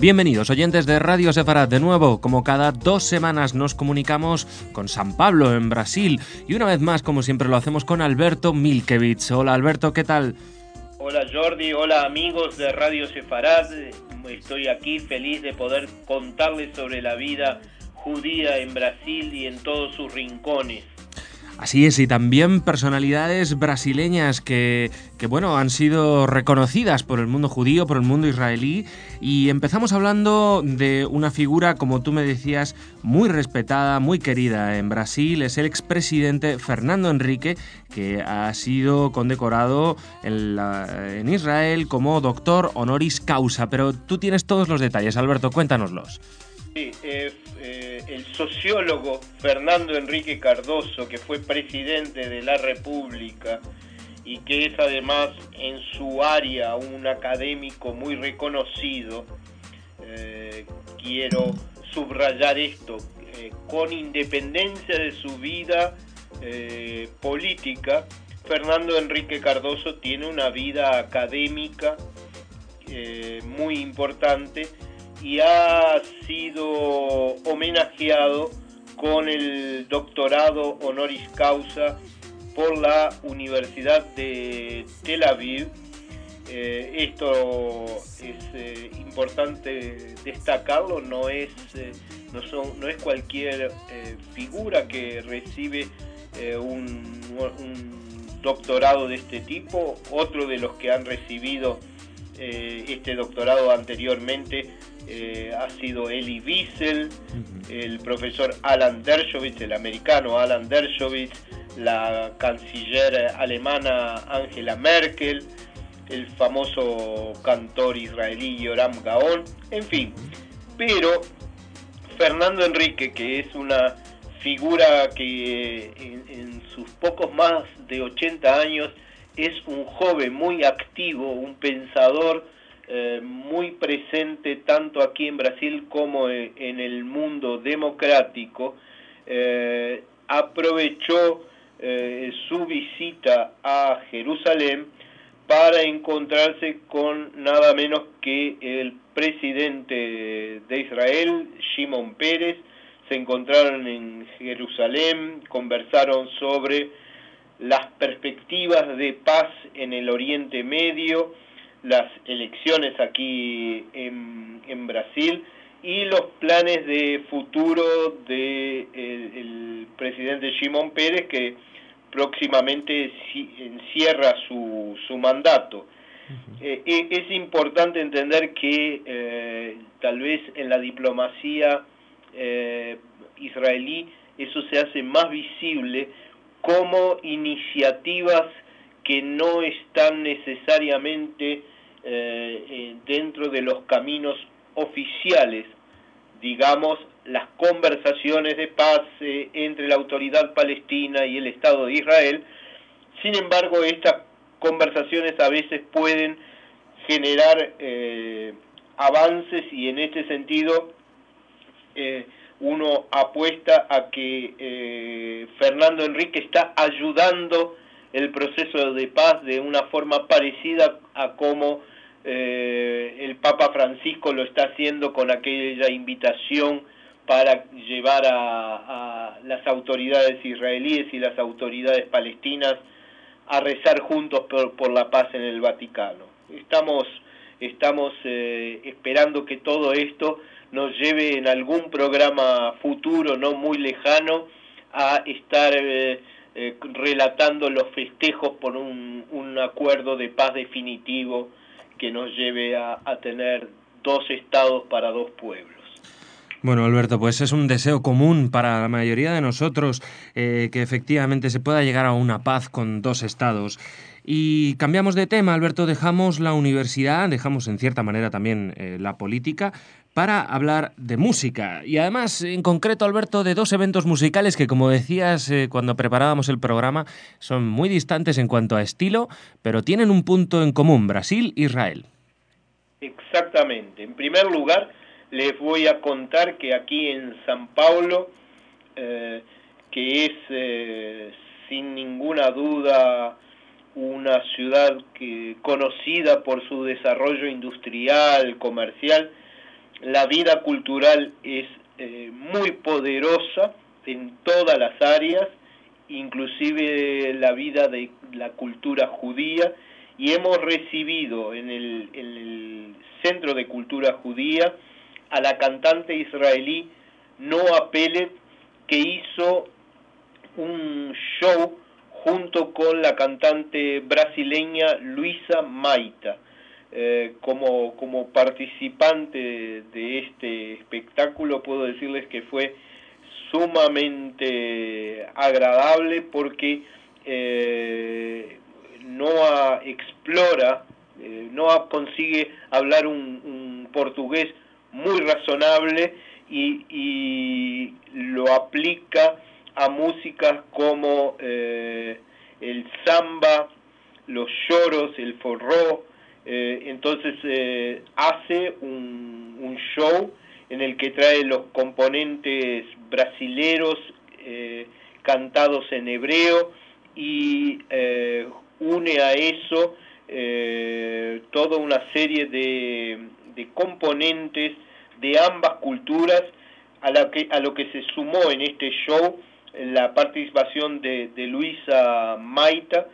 Bienvenidos oyentes de Radio Sefarad. De nuevo, como cada 2 semanas nos comunicamos con São Paulo, en Brasil, y una vez más, como siempre lo hacemos, con Alberto Milkevich. Hola Alberto, ¿qué tal? Hola Jordi, hola amigos de Radio Sefarad. Estoy aquí feliz de poder contarles sobre la vida judía en Brasil y en todos sus rincones. Así es, y también personalidades brasileñas que bueno, han sido reconocidas por el mundo judío, por el mundo israelí, y empezamos hablando de una figura, como tú me decías, muy respetada, muy querida en Brasil. Es el expresidente Fernando Henrique, que ha sido condecorado en Israel como doctor honoris causa. Pero tú tienes todos los detalles, Alberto, cuéntanoslos. Sí, el sociólogo Fernando Henrique Cardoso, que fue presidente de la República y que es además en su área un académico muy reconocido, quiero subrayar esto, con independencia de su vida política, Fernando Henrique Cardoso tiene una vida académica muy importante y ha sido homenajeado con el doctorado honoris causa por la Universidad de Tel Aviv. Esto es importante destacarlo, no es cualquier figura que recibe un doctorado de este tipo. Otro de los que han recibido este doctorado anteriormente ha sido Elie Wiesel, el profesor Alan Dershowitz, el americano Alan Dershowitz, la canciller alemana Angela Merkel, el famoso cantor israelí Yoram Gaon, en fin. Pero Fernando Henrique, que es una figura que en sus pocos más de 80 años es un joven muy activo, un pensador muy presente tanto aquí en Brasil como en el mundo democrático, aprovechó su visita a Jerusalén para encontrarse con nada menos que el presidente de Israel, Shimon Peres. Se encontraron en Jerusalén, conversaron sobre las perspectivas de paz en el Oriente Medio, las elecciones aquí en Brasil y los planes de futuro de el presidente Shimon Peres, que próximamente encierra su mandato. Es importante entender que tal vez en la diplomacia israelí eso se hace más visible como iniciativas que no están necesariamente dentro de los caminos oficiales, digamos, las conversaciones de paz entre la autoridad palestina y el Estado de Israel. Sin embargo, estas conversaciones a veces pueden generar avances, y en este sentido uno apuesta a que Fernando Henrique está ayudando el proceso de paz de una forma parecida a como el Papa Francisco lo está haciendo con aquella invitación para llevar a las autoridades israelíes y las autoridades palestinas a rezar juntos por la paz en el Vaticano. Estamos esperando que todo esto nos lleve en algún programa futuro, no muy lejano, a estar relatando los festejos por un acuerdo de paz definitivo que nos lleve a tener 2 estados para 2 pueblos. Bueno, Alberto, pues es un deseo común para la mayoría de nosotros que efectivamente se pueda llegar a una paz con 2 estados. Y cambiamos de tema, Alberto, dejamos la universidad, dejamos en cierta manera también la política, para hablar de música. Y además, en concreto, Alberto, de 2 eventos musicales que, como decías cuando preparábamos el programa, son muy distantes en cuanto a estilo, pero tienen un punto en común: Brasil-Israel. Exactamente. En primer lugar, les voy a contar que aquí en São Paulo, que es sin ninguna duda una ciudad conocida por su desarrollo industrial, comercial, la vida cultural es muy poderosa en todas las áreas, inclusive la vida de la cultura judía, y hemos recibido en el Centro de Cultura Judía a la cantante israelí Noa Peled, que hizo un show junto con la cantante brasileña Luisa Maita. Como participante de este espectáculo puedo decirles que fue sumamente agradable porque Noa explora, Noa consigue hablar un portugués muy razonable y lo aplica a músicas como el samba, los choros, el forró. Entonces hace un show en el que trae los componentes brasileros cantados en hebreo y une a eso toda una serie de componentes de ambas culturas, a lo que se sumó en este show la participación de Luisa Maita,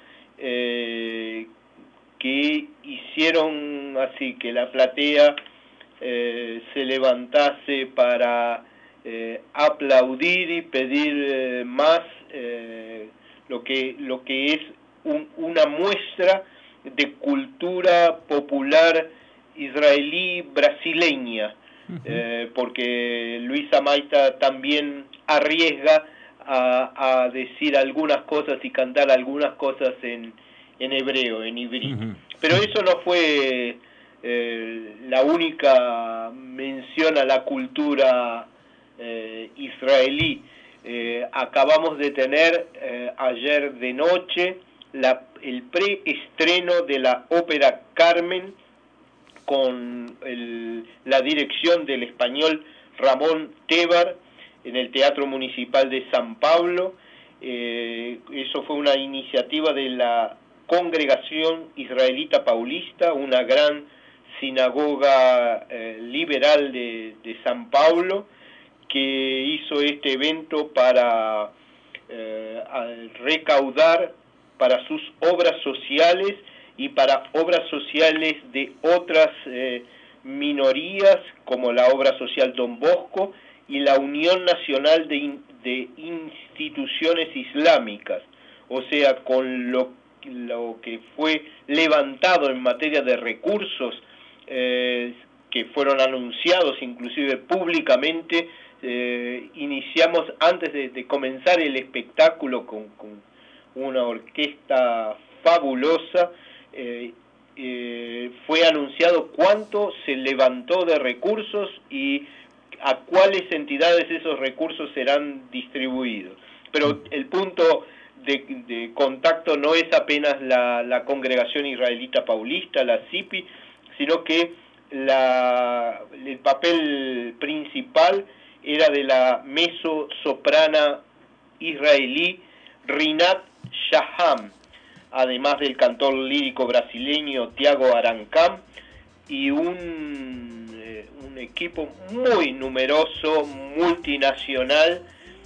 que hicieron así que la platea se levantase para aplaudir y pedir más, lo que es una muestra de cultura popular israelí brasileña, porque Luisa Maita también arriesga a decir algunas cosas y cantar algunas cosas en hebreo, en ivrí. Pero eso no fue la única mención a la cultura israelí. Acabamos de tener ayer de noche el preestreno de la ópera Carmen con la dirección del español Ramón Tebar en el Teatro Municipal de San Pablo. Eso fue una iniciativa de la Congregación Israelita Paulista, una gran sinagoga liberal de San Pablo, que hizo este evento para recaudar para sus obras sociales y para obras sociales de otras minorías, como la obra social Don Bosco y la Unión Nacional de Instituciones Islámicas. O sea, con lo que fue levantado en materia de recursos, que fueron anunciados inclusive públicamente, iniciamos antes de comenzar el espectáculo con una orquesta fabulosa. Fue anunciado cuánto se levantó de recursos y a cuáles entidades esos recursos serán distribuidos. Pero el punto de contacto no es apenas la Congregación Israelita Paulista, la CIPI, sino que el papel principal era de la mezzo-soprana israelí Rinat Shaham, además del cantor lírico brasileño Tiago Arancam, y un equipo muy numeroso, multinacional,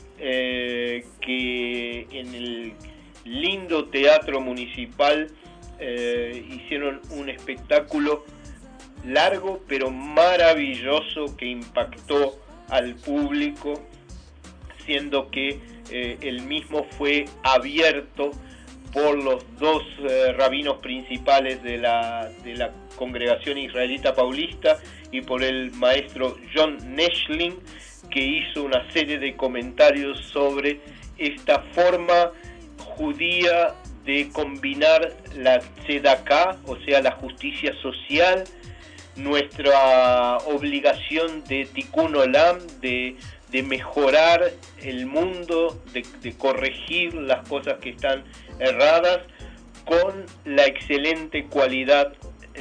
que en el lindo teatro municipal hicieron un espectáculo largo pero maravilloso que impactó al público, siendo que el mismo fue abierto por los dos rabinos principales de la Congregación Israelita Paulista y por el maestro John Neschling, que hizo una serie de comentarios sobre esta forma judía de combinar la tzedaká, o sea, la justicia social, nuestra obligación de tikkun olam, de mejorar el mundo, de corregir las cosas que están erradas, con la excelente calidad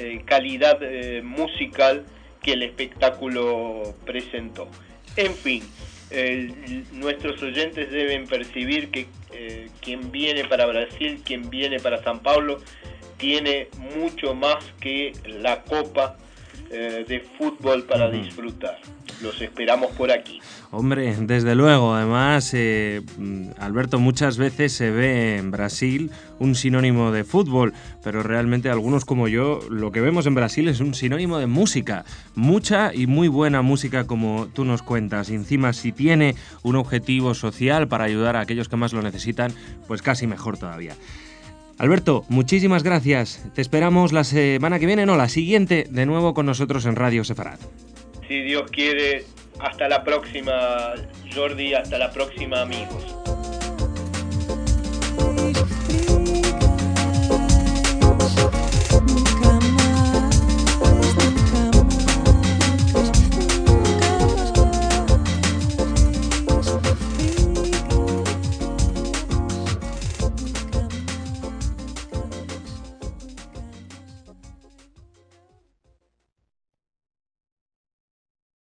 musical que el espectáculo presentó. En fin, nuestros oyentes deben percibir que quien viene para Brasil, quien viene para San Pablo, tiene mucho más que la copa de fútbol para disfrutar. Los esperamos por aquí. Hombre, desde luego. Además, Alberto, muchas veces se ve en Brasil un sinónimo de fútbol, pero realmente algunos como yo, lo que vemos en Brasil es un sinónimo de música. Mucha y muy buena música, como tú nos cuentas. Y encima, si tiene un objetivo social para ayudar a aquellos que más lo necesitan, pues casi mejor todavía. Alberto, muchísimas gracias. Te esperamos la semana que viene, no, la siguiente, de nuevo con nosotros en Radio Sefarad. Si Dios quiere, hasta la próxima, Jordi, hasta la próxima, amigos.